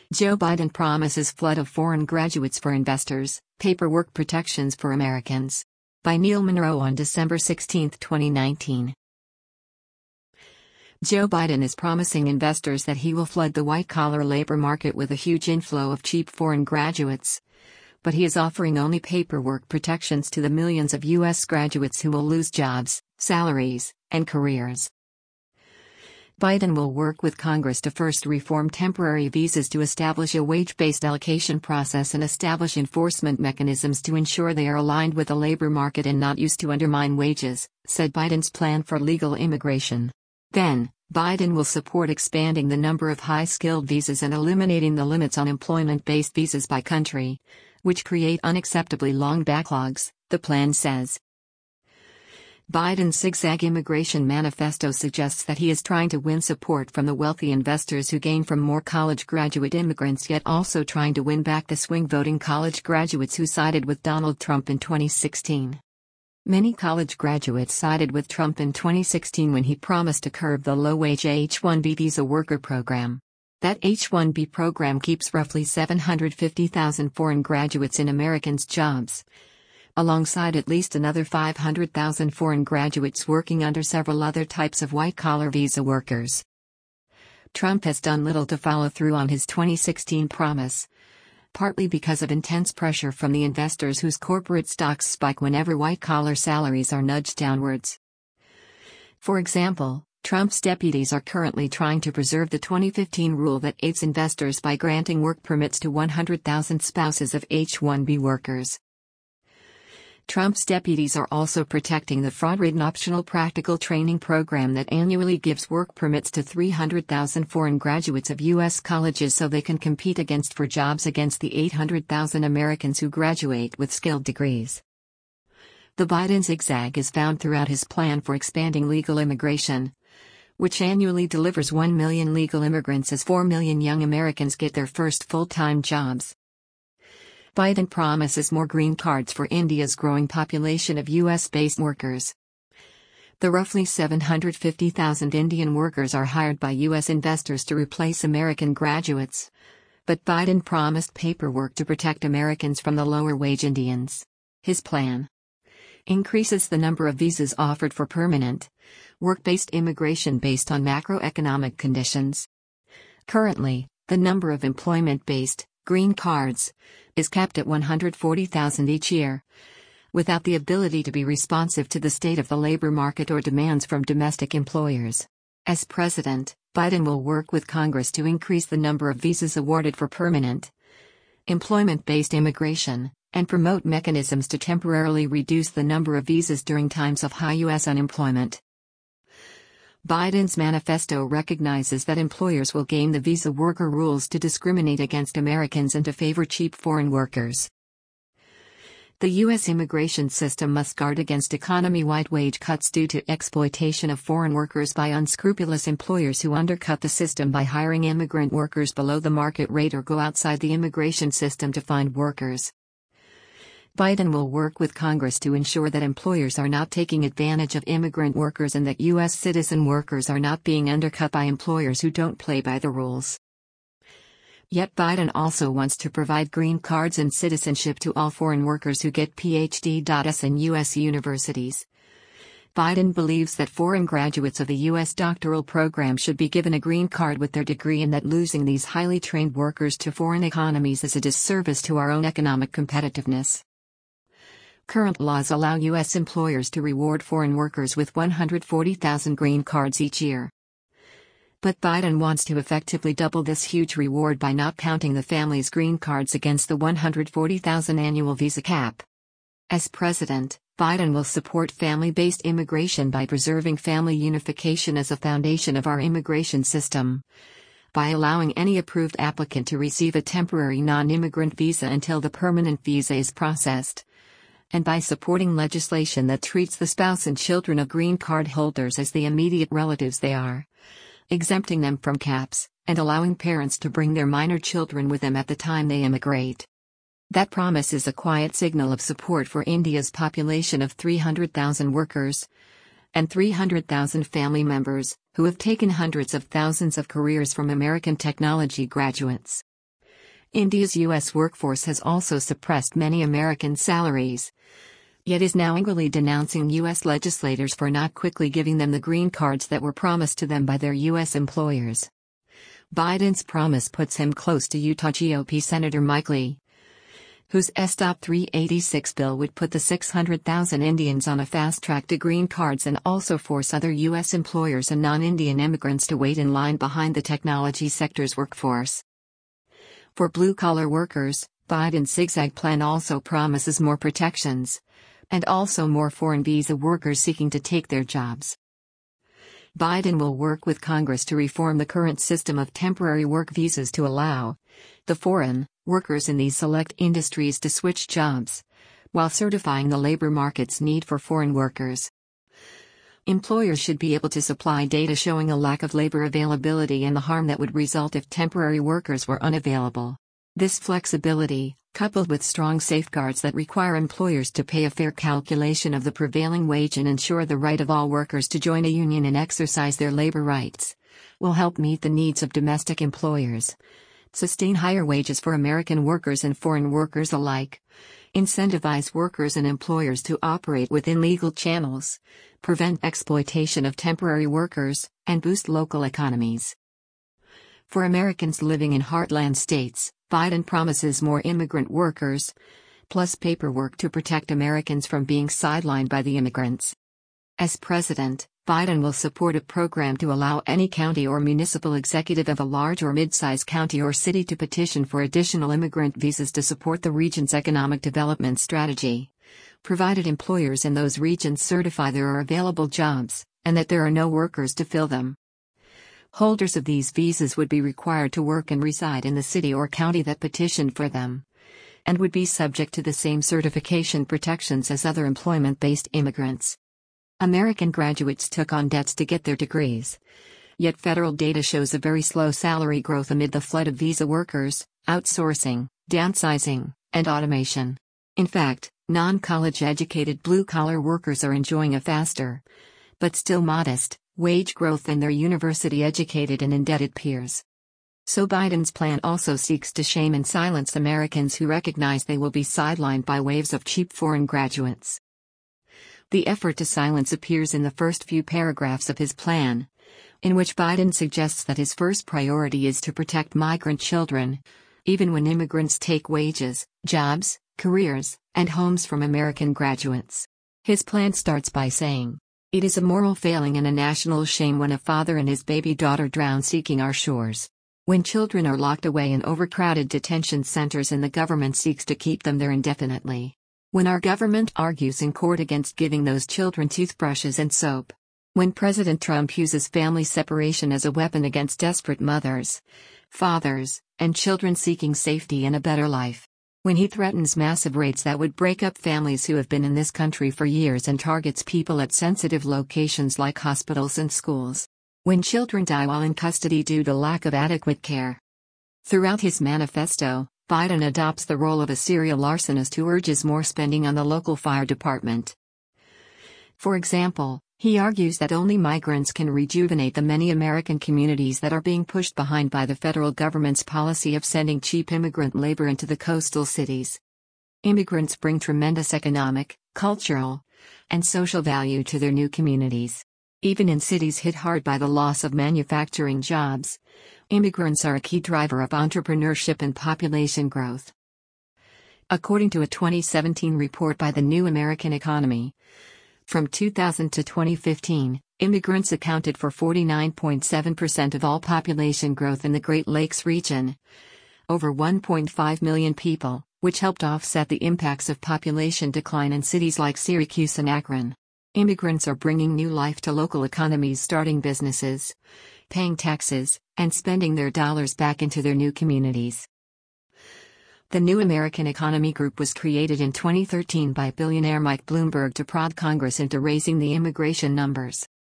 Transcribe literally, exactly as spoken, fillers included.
Joe Biden promises flood of foreign graduates for investors, paperwork protections for Americans. By Neil Monroe on December sixteenth, twenty nineteen. Joe Biden is promising investors that he will flood the white-collar labor market with a huge inflow of cheap foreign graduates. But he is offering only paperwork protections to the millions of U S graduates who will lose jobs, salaries, and careers. Biden will work with Congress to first reform temporary visas to establish a wage-based allocation process and establish enforcement mechanisms to ensure they are aligned with the labor market and not used to undermine wages, said Biden's plan for legal immigration. Then, Biden will support expanding the number of high-skilled visas and eliminating the limits on employment-based visas by country, which create unacceptably long backlogs, the plan says. Biden's zigzag immigration manifesto suggests that he is trying to win support from the wealthy investors who gain from more college graduate immigrants, yet also trying to win back the swing-voting college graduates who sided with Donald Trump in twenty sixteen. Many college graduates sided with Trump in twenty sixteen when he promised to curb the low-wage H one B visa worker program. That H one B program keeps roughly seven hundred fifty thousand foreign graduates in Americans' jobs, alongside at least another five hundred thousand foreign graduates working under several other types of white-collar visa workers. Trump has done little to follow through on his twenty sixteen promise, partly because of intense pressure from the investors whose corporate stocks spike whenever white-collar salaries are nudged downwards. For example, Trump's deputies are currently trying to preserve the twenty fifteen rule that aids investors by granting work permits to one hundred thousand spouses of H one B workers. Trump's deputies are also protecting the fraud-ridden optional practical training program that annually gives work permits to three hundred thousand foreign graduates of U S colleges so they can compete against for jobs against the eight hundred thousand Americans who graduate with skilled degrees. The Biden zigzag is found throughout his plan for expanding legal immigration, which annually delivers one million legal immigrants as four million young Americans get their first full-time jobs. Biden promises more green cards for India's growing population of U S-based workers. The roughly seven hundred fifty thousand Indian workers are hired by U S investors to replace American graduates. But Biden promised paperwork to protect Americans from the lower-wage Indians. His plan increases the number of visas offered for permanent, work-based immigration based on macroeconomic conditions. Currently, the number of employment-based, green cards, is capped at one hundred forty thousand each year, without the ability to be responsive to the state of the labor market or demands from domestic employers. As president, Biden will work with Congress to increase the number of visas awarded for permanent, employment-based immigration, and promote mechanisms to temporarily reduce the number of visas during times of high U S unemployment. Biden's manifesto recognizes that employers will game the visa worker rules to discriminate against Americans and to favor cheap foreign workers. The U S immigration system must guard against economy-wide wage cuts due to exploitation of foreign workers by unscrupulous employers who undercut the system by hiring immigrant workers below the market rate or go outside the immigration system to find workers. Biden will work with Congress to ensure that employers are not taking advantage of immigrant workers and that U S citizen workers are not being undercut by employers who don't play by the rules. Yet Biden also wants to provide green cards and citizenship to all foreign workers who get P H Ds in U S universities. Biden believes that foreign graduates of the U S doctoral program should be given a green card with their degree and that losing these highly trained workers to foreign economies is a disservice to our own economic competitiveness. Current laws allow U S employers to reward foreign workers with one hundred forty thousand green cards each year. But Biden wants to effectively double this huge reward by not counting the family's green cards against the one hundred forty thousand annual visa cap. As president, Biden will support family-based immigration by preserving family unification as a foundation of our immigration system, by allowing any approved applicant to receive a temporary non-immigrant visa until the permanent visa is processed, and by supporting legislation that treats the spouse and children of green card holders as the immediate relatives they are, exempting them from caps, and allowing parents to bring their minor children with them at the time they immigrate. That promise is a quiet signal of support for India's population of three hundred thousand workers and three hundred thousand family members, who have taken hundreds of thousands of careers from American technology graduates. India's U S workforce has also suppressed many American salaries, yet is now angrily denouncing U S legislators for not quickly giving them the green cards that were promised to them by their U S employers. Biden's promise puts him close to Utah G O P Senator Mike Lee, whose S B three eighty-six bill would put the six hundred thousand Indians on a fast track to green cards and also force other U S employers and non-Indian immigrants to wait in line behind the technology sector's workforce. For blue-collar workers, Biden's zigzag plan also promises more protections, and also more foreign visa workers seeking to take their jobs. Biden will work with Congress to reform the current system of temporary work visas to allow the foreign workers in these select industries to switch jobs, while certifying the labor market's need for foreign workers. Employers should be able to supply data showing a lack of labor availability and the harm that would result if temporary workers were unavailable. This flexibility, coupled with strong safeguards that require employers to pay a fair calculation of the prevailing wage and ensure the right of all workers to join a union and exercise their labor rights, will help meet the needs of domestic employers, sustain higher wages for American workers and foreign workers alike, incentivize workers and employers to operate within legal channels, prevent exploitation of temporary workers, and boost local economies. For Americans living in heartland states, Biden promises more immigrant workers, plus paperwork to protect Americans from being sidelined by the immigrants. As president, Biden will support a program to allow any county or municipal executive of a large or mid-sized county or city to petition for additional immigrant visas to support the region's economic development strategy, provided employers in those regions certify there are available jobs, and that there are no workers to fill them. Holders of these visas would be required to work and reside in the city or county that petitioned for them, and would be subject to the same certification protections as other employment-based immigrants. American graduates took on debts to get their degrees, yet federal data shows a very slow salary growth amid the flood of visa workers, outsourcing, downsizing, and automation. In fact, non-college educated blue-collar workers are enjoying a faster, but still modest, wage growth than their university-educated and indebted peers. So Biden's plan also seeks to shame and silence Americans who recognize they will be sidelined by waves of cheap foreign graduates. The effort to silence appears in the first few paragraphs of his plan, in which Biden suggests that his first priority is to protect migrant children, even when immigrants take wages, jobs, careers, and homes from American graduates. His plan starts by saying, "It is a moral failing and a national shame when a father and his baby daughter drown seeking our shores. When children are locked away in overcrowded detention centers and the government seeks to keep them there indefinitely. When our government argues in court against giving those children toothbrushes and soap. When President Trump uses family separation as a weapon against desperate mothers, fathers, and children seeking safety and a better life. When he threatens massive raids that would break up families who have been in this country for years and targets people at sensitive locations like hospitals and schools. When children die while in custody due to lack of adequate care." Throughout his manifesto, Biden adopts the role of a serial arsonist who urges more spending on the local fire department. For example, he argues that only migrants can rejuvenate the many American communities that are being pushed behind by the federal government's policy of sending cheap immigrant labor into the coastal cities. Immigrants bring tremendous economic, cultural, and social value to their new communities. Even in cities hit hard by the loss of manufacturing jobs, immigrants are a key driver of entrepreneurship and population growth. According to a twenty seventeen report by the New American Economy, from two thousand to twenty fifteen, immigrants accounted for forty-nine point seven percent of all population growth in the Great Lakes region, over one point five million people, which helped offset the impacts of population decline in cities like Syracuse and Akron. Immigrants are bringing new life to local economies, starting businesses, paying taxes, and spending their dollars back into their new communities. The New American Economy Group was created in twenty thirteen by billionaire Mike Bloomberg to prod Congress into raising the immigration numbers.